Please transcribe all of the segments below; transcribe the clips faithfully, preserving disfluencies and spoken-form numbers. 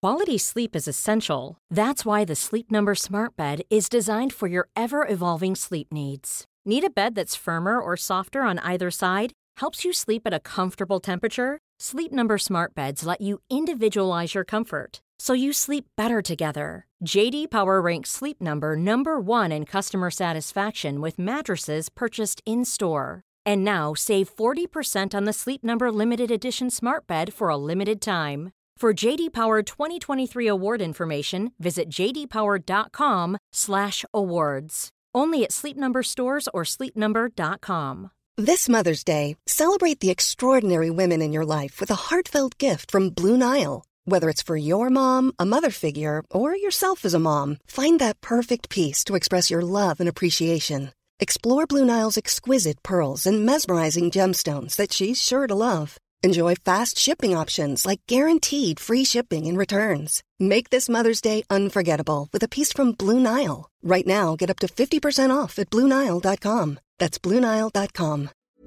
Quality sleep is essential. That's why the Sleep Number Smart Bed is designed for your ever-evolving sleep needs. Need a bed that's firmer or softer on either side? Helps you sleep at a comfortable temperature? Sleep Number Smart Beds let you individualize your comfort, so you sleep better together. J D Power ranks Sleep Number number one in customer satisfaction with mattresses purchased in-store. And now, save forty percent on the Sleep Number Limited Edition Smart Bed for a limited time. For J D Power twenty twenty-three award information, visit j d power dot com slash awards. Only at Sleep Number stores or sleep number dot com. This Mother's Day, celebrate the extraordinary women in your life with a heartfelt gift from Blue Nile. Whether it's for your mom, a mother figure, or yourself as a mom, find that perfect piece to express your love and appreciation. Explore Blue Nile's exquisite pearls and mesmerizing gemstones that she's sure to love. Enjoy fast shipping options like guaranteed free shipping and returns. Make this Mother's Day unforgettable with a piece from Blue Nile. Right now, get up to fifty percent off at blue nile dot com. That's blue nile dot com.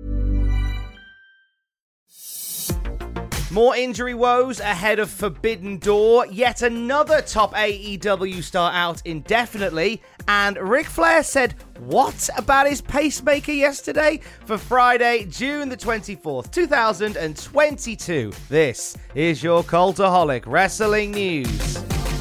More injury woes ahead of Forbidden Door. Yet another top A E W star out indefinitely. And Ric Flair said what about his pacemaker yesterday? For Friday, June the twenty-fourth, two thousand twenty-two. This is your Cultaholic Wrestling News.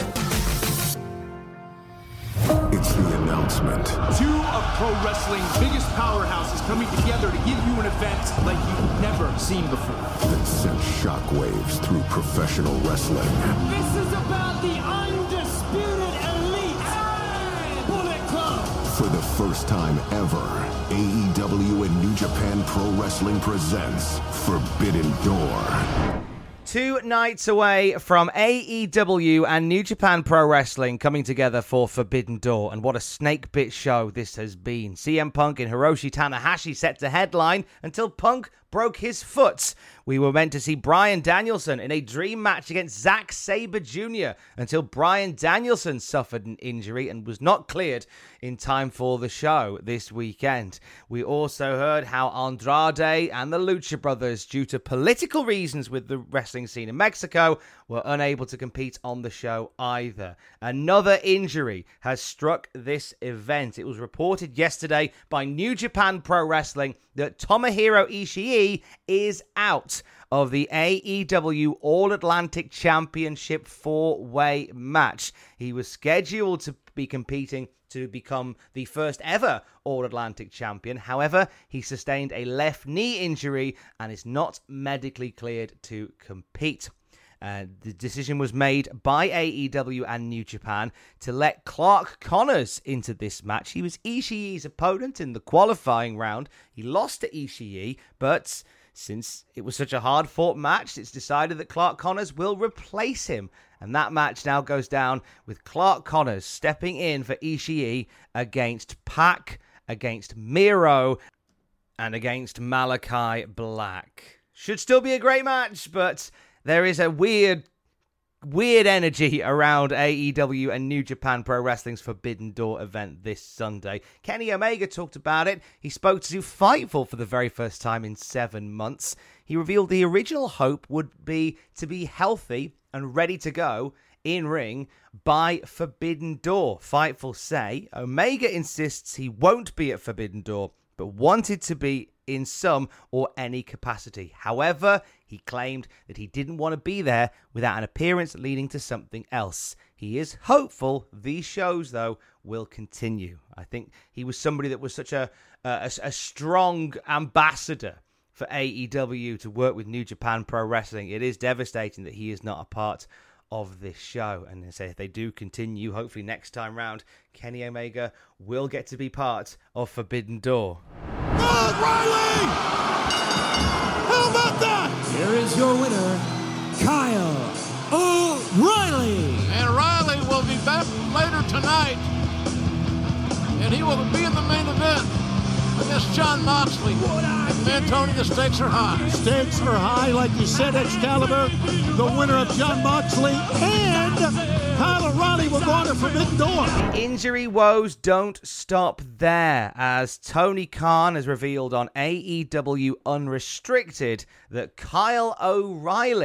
It's the announcement. Two of pro wrestling's biggest powerhouses coming together to give you an event like you've never seen before. That sent shockwaves through professional wrestling. This is about the undisputed elite. Hey! Bullet Club. For the first time ever, A E W and New Japan Pro Wrestling presents Forbidden Door. Two nights away from A E W and New Japan Pro Wrestling coming together for Forbidden Door. And what a snake bit show this has been. C M Punk and Hiroshi Tanahashi set to headline until Punk broke his foot. We were meant to see Bryan Danielson in a dream match against Zack Sabre Junior until Bryan Danielson suffered an injury and was not cleared in time for the show this weekend. We also heard how Andrade and the Lucha Brothers, due to political reasons with the wrestling scene in Mexico, were unable to compete on the show either. Another injury has struck this event. It was reported yesterday by New Japan Pro Wrestling that Tomohiro Ishii is out of the A E W All-Atlantic Championship four-way match. He was scheduled to be competing to become the first ever All-Atlantic champion. However, he sustained a left knee injury and is not medically cleared to compete. Uh, the decision was made by A E W and New Japan to let Clark Connors into this match. He was Ishii's opponent in the qualifying round. He lost to Ishii, but since it was such a hard-fought match, it's decided that Clark Connors will replace him. And that match now goes down with Clark Connors stepping in for Ishii against Pac, against Miro, and against Malachi Black. Should still be a great match, but there is a weird, weird energy around A E W and New Japan Pro Wrestling's Forbidden Door event this Sunday. Kenny Omega talked about it. He spoke to Fightful for the very first time in seven months. He revealed the original hope would be to be healthy and ready to go in ring by Forbidden Door. Fightful say Omega insists he won't be at Forbidden Door, but wanted to be in some or any capacity. However, he claimed that he didn't want to be there without an appearance leading to something else. He is hopeful these shows, though, will continue. I think he was somebody that was such a, a, a strong ambassador for A E W to work with New Japan Pro Wrestling. It is devastating that he is not a part of this show. And they say if they do continue, hopefully next time round, Kenny Omega will get to be part of Forbidden Door. Oh, Riley! How about that? Here is your winner, Kyle O'Reilly. And Riley will be back later tonight. And he will be in the main event against Jon Moxley. Man, Tony, the stakes are high. Stakes are high, like you said, Excalibur. The winner of Jon Moxley and Kyle O'Reilly will go on to Forbidden Door. Injury woes don't stop there, as Tony Khan has revealed on A E W Unrestricted that Kyle O'Reilly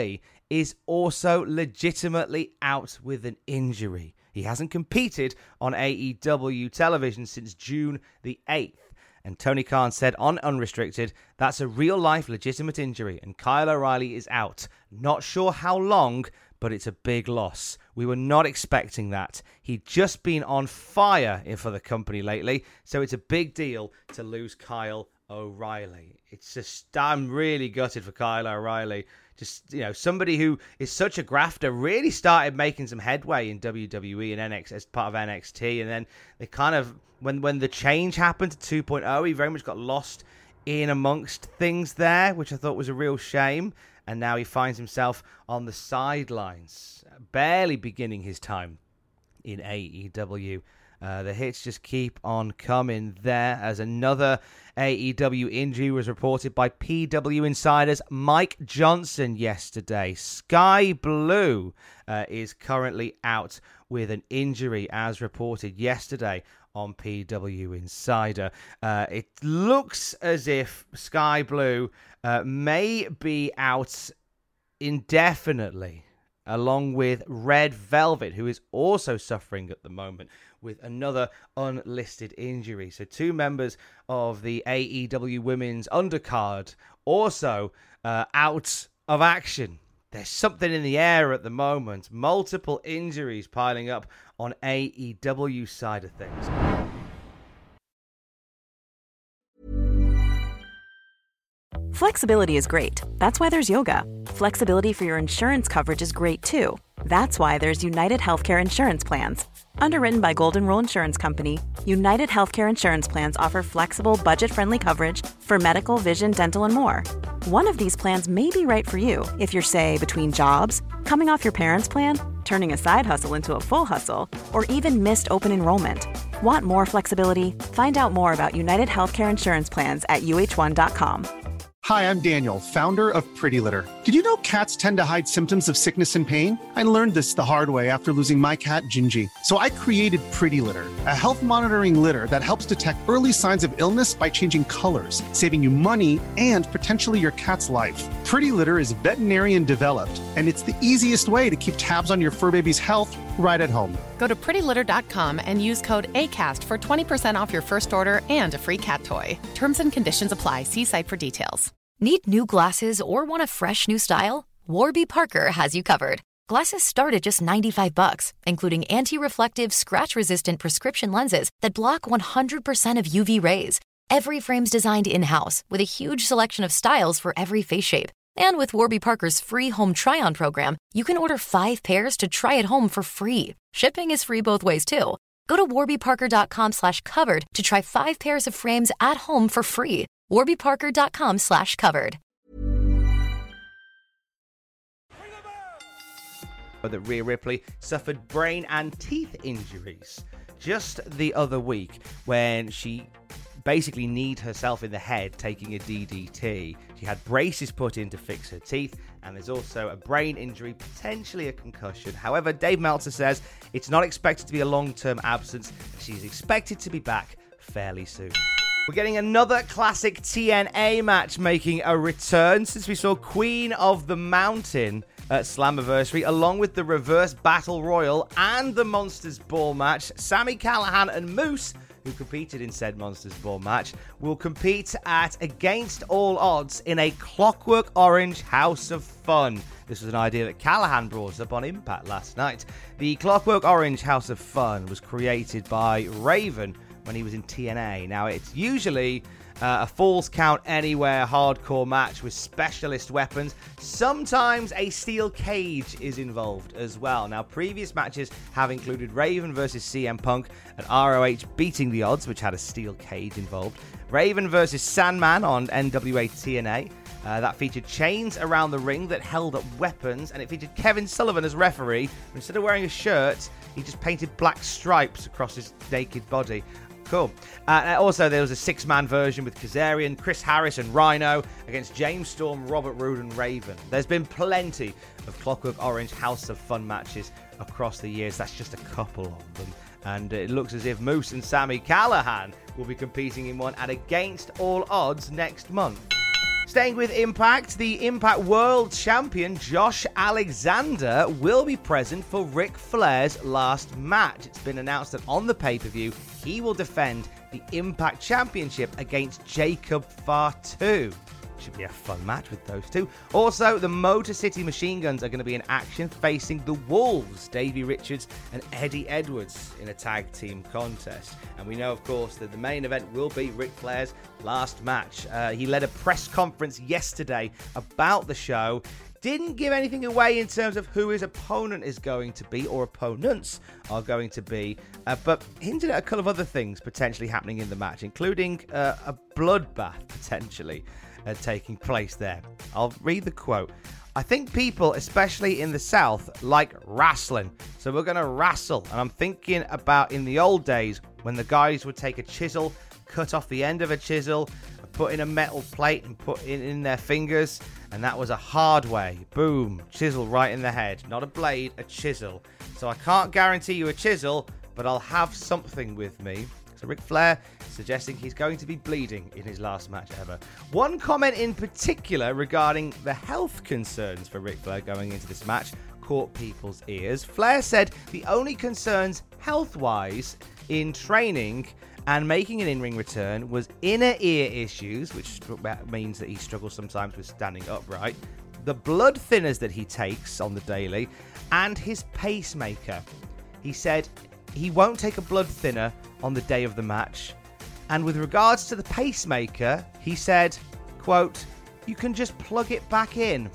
is also legitimately out with an injury. He hasn't competed on A E W television since June the eighth. And Tony Khan said on Unrestricted, that's a real-life legitimate injury, and Kyle O'Reilly is out. Not sure how long, but it's a big loss. We were not expecting that. He'd just been on fire for the company lately, so it's a big deal to lose Kyle O'Reilly. It's just, I'm really gutted for Kyle O'Reilly. Just, you know, somebody who is such a grafter, really started making some headway in W W E and N X as part of N X T, and then they kind of, when when the change happened to two point oh, he very much got lost in amongst things there, which I thought was a real shame, and now he finds himself on the sidelines, barely beginning his time in A E W. Uh, the hits just keep on coming there as another A E W injury was reported by P W Insider's Mike Johnson yesterday. Sky Blue uh, is currently out with an injury as reported yesterday on P W Insider. Uh, it looks as if Sky Blue uh, may be out indefinitely, along with Red Velvet, who is also suffering at the moment with another unlisted injury. So two members of the A E W Women's undercard also uh, out of action. There's something in the air at the moment. Multiple injuries piling up on A E W side of things. Flexibility is great. That's why there's yoga. Flexibility for your insurance coverage is great too. That's why there's United Healthcare Insurance Plans. Underwritten by Golden Rule Insurance Company, United Healthcare Insurance Plans offer flexible, budget-friendly coverage for medical, vision, dental, and more. One of these plans may be right for you if you're, say, between jobs, coming off your parents' plan, turning a side hustle into a full hustle, or even missed open enrollment. Want more flexibility? Find out more about United Healthcare Insurance Plans at U H one dot com. Hi, I'm Daniel, founder of Pretty Litter. Did you know cats tend to hide symptoms of sickness and pain? I learned this the hard way after losing my cat, Gingy. So I created Pretty Litter, a health monitoring litter that helps detect early signs of illness by changing colors, saving you money and potentially your cat's life. Pretty Litter is veterinarian developed, and it's the easiest way to keep tabs on your fur baby's health right at home. Go to pretty litter dot com and use code ACAST for twenty percent off your first order and a free cat toy. Terms and conditions apply. See site for details. Need new glasses or want a fresh new style? Warby Parker has you covered. Glasses start at just ninety-five bucks, including anti-reflective, scratch-resistant prescription lenses that block one hundred percent of U V rays. Every frame's designed in-house with a huge selection of styles for every face shape. And with Warby Parker's free home try-on program, you can order five pairs to try at home for free. Shipping is free both ways, too. Go to warby parker dot com slash covered to try five pairs of frames at home for free. warby parker dot com slash covered. That Rhea Ripley suffered brain and teeth injuries just the other week when she basically kneed herself in the head taking a D D T. She had braces put in to fix her teeth, and there's also a brain injury, potentially a concussion. However, Dave Meltzer says it's not expected to be a long-term absence. She's expected to be back fairly soon. We're getting another classic T N A match making a return since we saw Queen of the Mountain at Slammiversary, along with the Reverse Battle Royal and the Monsters Ball match. Sami Callihan and Moose, who competed in said Monsters Ball match, will compete at Against All Odds in a Clockwork Orange House of Fun. This was an idea that Callihan brought up on Impact last night. The Clockwork Orange House of Fun was created by Raven when he was in T N A. Now, it's usually uh, a Falls Count Anywhere hardcore match with specialist weapons. Sometimes a steel cage is involved as well. Now, previous matches have included Raven versus C M Punk and R O H Beating the Odds, which had a steel cage involved. Raven versus Sandman on N W A T N A. Uh, that featured chains around the ring that held up weapons, and it featured Kevin Sullivan as referee. Instead of wearing a shirt, he just painted black stripes across his naked body. Cool. Uh, also, there was a six-man version with Kazarian, Chris Harris, and Rhino against James Storm, Robert Roode, and Raven. There's been plenty of Clockwork Orange House of Fun matches across the years. That's just a couple of them. And it looks as if Moose and Sami Callihan will be competing in one at Against All Odds next month. Staying with Impact, the Impact World Champion Josh Alexander will be present for Ric Flair's last match. It's been announced that on the pay-per-view, he will defend the Impact Championship against Jacob Fatu. Should be a fun match with those two. Also, the Motor City Machine Guns are going to be in action facing the Wolves, Davey Richards and Eddie Edwards, in a tag team contest. And we know, of course, that the main event will be Ric Flair's last match. Uh, he led a press conference yesterday about the show. Didn't give anything away in terms of who his opponent is going to be, or opponents are going to be, uh, but hinted at a couple of other things potentially happening in the match, including uh, a bloodbath potentially uh, taking place there. I'll read the quote. "I think people, especially in the South, like wrestling, so we're going to wrestle. And I'm thinking about in the old days when the guys would take a chisel, cut off the end of a chisel, put in a metal plate and put it in their fingers, and that was a hard way. Boom, chisel right in the head. Not a blade, a chisel. So I can't guarantee you a chisel, but I'll have something with me." So Ric Flair suggesting he's going to be bleeding in his last match ever. One comment in particular regarding the health concerns for Ric Flair going into this match caught people's ears. Flair said the only concerns health-wise in training and making an in-ring return was inner ear issues, which means that he struggles sometimes with standing upright, the blood thinners that he takes on the daily, and his pacemaker. He said he won't take a blood thinner on the day of the match. And with regards to the pacemaker, he said, quote, "You can just plug it back in."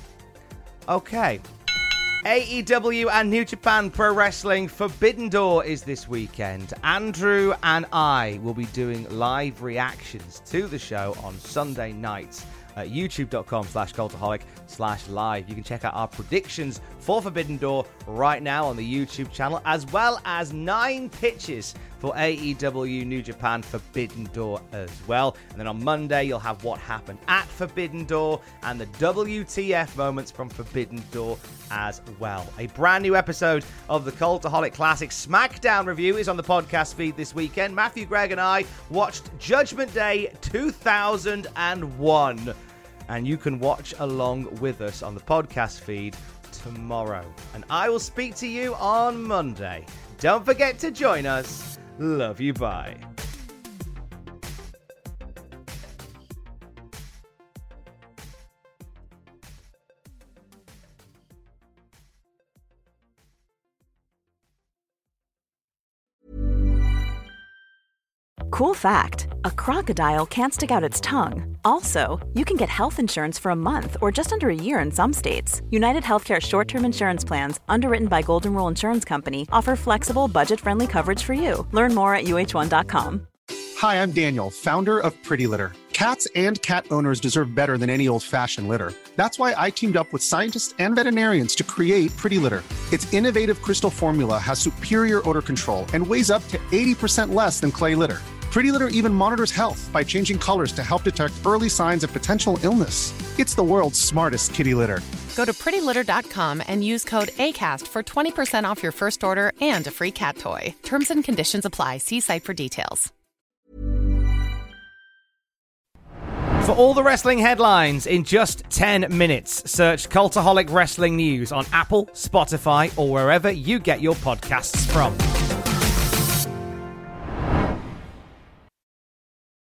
Okay. A E W and New Japan Pro Wrestling Forbidden Door is this weekend. Andrew and I will be doing live reactions to the show on Sunday nights at youtube.com slash cultaholic slash live. You can check out our predictions for Forbidden Door right now on the YouTube channel, as well as nine pitches for A E W New Japan Forbidden Door as well. And then on Monday, you'll have what happened at Forbidden Door and the W T F moments from Forbidden Door as well. A brand new episode of the Cultaholic Classic SmackDown review is on the podcast feed this weekend. Matthew Gregg and I watched Judgment Day two thousand one, and you can watch along with us on the podcast feed tomorrow. And I will speak to you on Monday. Don't forget to join us. Love you, bye. Cool fact, a crocodile can't stick out its tongue. Also, you can get health insurance for a month or just under a year in some states. United Healthcare short-term insurance plans, underwritten by Golden Rule Insurance Company, offer flexible, budget-friendly coverage for you. Learn more at U H one dot com. Hi, I'm Daniel, founder of Pretty Litter. Cats and cat owners deserve better than any old-fashioned litter. That's why I teamed up with scientists and veterinarians to create Pretty Litter. Its innovative crystal formula has superior odor control and weighs up to eighty percent less than clay litter. Pretty Litter even monitors health by changing colors to help detect early signs of potential illness. It's the world's smartest kitty litter. Go to pretty litter dot com and use code ACAST for twenty percent off your first order and a free cat toy. Terms and conditions apply. See site for details. For all the wrestling headlines in just ten minutes, search Cultaholic Wrestling News on Apple, Spotify, or wherever you get your podcasts from.